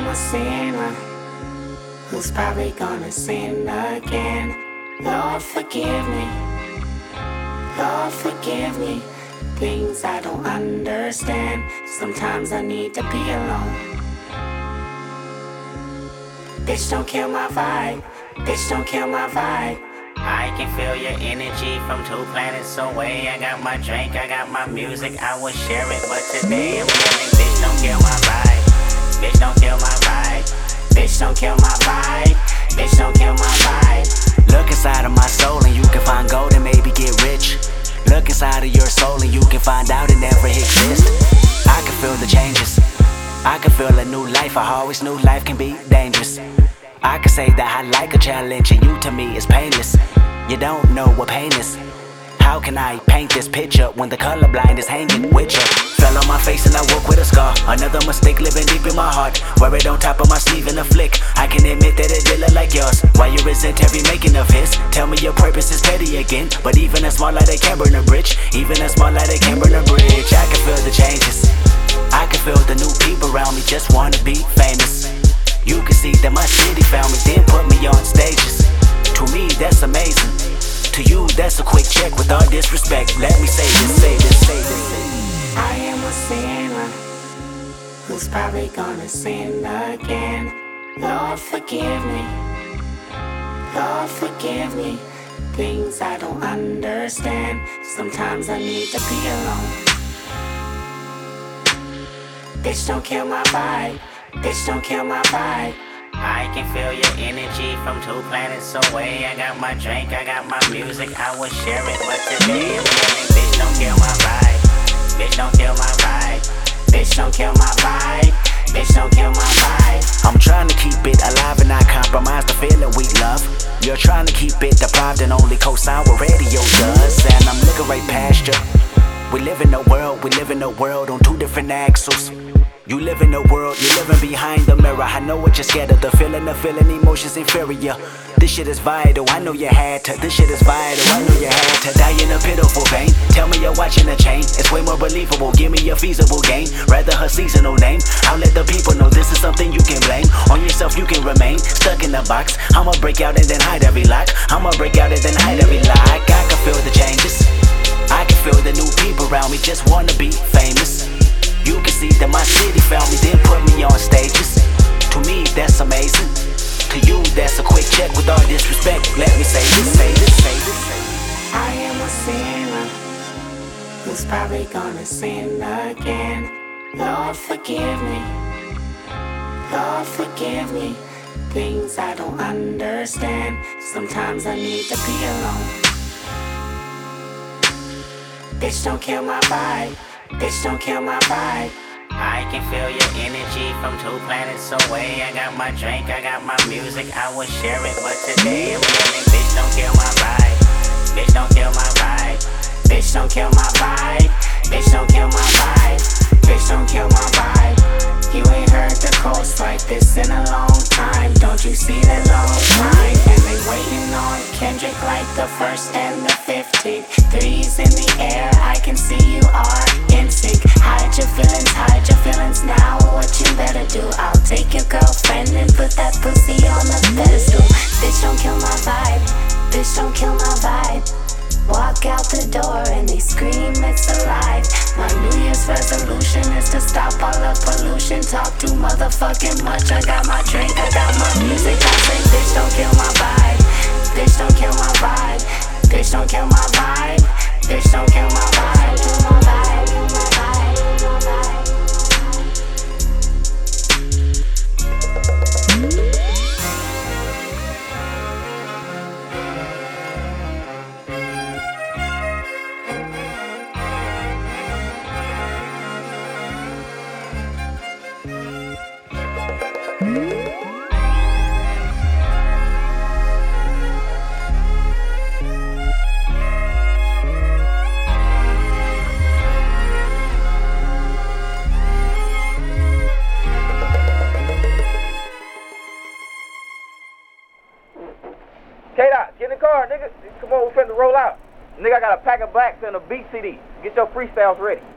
am a sinner who's probably gonna sin again. Lord, forgive me. Lord, forgive me. Things I don't understand. Sometimes I need to be alone. Bitch, don't kill my vibe. Bitch, don't kill my vibe. I can feel your energy from 2 planets away. I got my drink, I got my music, I would share it, but today I'm yelling, bitch, don't kill my vibe. Bitch, don't kill my vibe. Bitch, don't kill my vibe. Bitch, don't kill my vibe. Look inside of my soul and you can find gold and maybe get rich. Look inside of your soul and you can find out it never exists. I can feel the changes. I can feel a new life. I always knew life can be dangerous. I can say that I like a challenge and you to me is painless. You don't know what pain is. How can I paint this picture when the colorblind is hanging with you? Fell on my face and I woke with a scar. Another mistake living deep in my heart. Wear it on top of my sleeve in a flick. I can admit that it did look like yours. Why you resent every making of his? Tell me your purpose is petty again. But even a small light, they can burn a bridge. Even a small light, they can burn a bridge. I can feel the changes. I can feel the new people around me just wanna be famous. You can see that my city found me, then put me on stages. To me, that's amazing. To you, that's a quick check with all disrespect. Let me say this, say this, say this. I am a sinner who's probably gonna sin again. Lord, forgive me. Lord, forgive me. Things I don't understand. Sometimes I need to be alone. Bitch, don't kill my vibe. Bitch, don't kill my vibe. I can feel your energy from 2 planets away. I got my drink, I got my music, I would share it, but today I'm yelling, bitch, don't kill my vibe. Bitch, don't kill my vibe. Bitch, don't kill my vibe. Bitch, don't kill my vibe. I'm trying to keep it alive and not compromise the feeling we love. You're trying to keep it deprived and only co-sign what radio does. And I'm looking right past you. We live in a world on 2 different axles. You live in a world, you're living behind the mirror. I know what you're scared of, the feeling emotions inferior. This shit is vital, I know you had to. This shit is vital, I know you had to. Die in a pitiful pain, tell me you're watching a chain. It's way more believable, give me a feasible game. Rather her seasonal name, I'll let the people know this is something you can blame. On yourself you can remain, stuck in a box. I'ma break out and then hide every lock. I'ma break out and then hide every lock. I can feel the changes, I can feel the new people around me just wanna be famous. You can see that my city found me, then put me on stages. To me, that's amazing. To you, that's a quick check with all disrespect. Let me say this, say this, say this. I am a sinner who's probably gonna sin again. Lord, forgive me. Lord, forgive me. Things I don't understand. Sometimes I need to be alone. Bitch, don't kill my vibe. Bitch, don't kill my vibe. I can feel your energy from 2 planets away. I got my drink, I got my music, I would share it, but today I'm yelling, bitch, don't kill my vibe. Bitch, don't kill my vibe. Bitch, don't kill my vibe. Bitch, don't kill my vibe. Bitch, don't kill my vibe. You ain't heard the coast like this in a long time. Don't you see the long time? And they waiting on Kendrick like the 1st and the 15th. 3's in the air, I can see you are in sync. Hide your feelings now. What you better do? I'll take your girlfriend and put that pussy on the pedestal. Bitch, don't kill my vibe. Bitch, don't kill my vibe. Walk out the door and they scream it's alive. My New Year's resolution is to stop all the pollution. Talk too motherfucking much. I got my drink, I got my music. I say bitch don't kill my vibe. Bitch don't kill my vibe. Bitch don't kill my vibe. Bitch don't kill my vibe. Kill my vibe. Kill my vibe. Kill my vibe. K-Dot, get in the car, nigga. Come on, we finna roll out. Nigga, I got a pack of blacks and a beat CD. Get your freestyles ready.